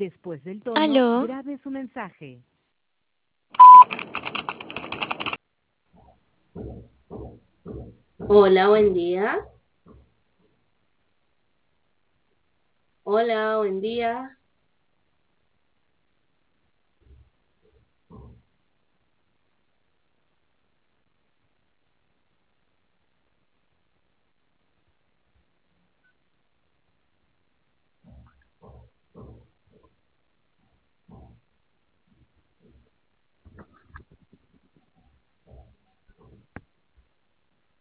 Después del tono, Aló, grabe su mensaje. Hola, buen día. Hola, buen día.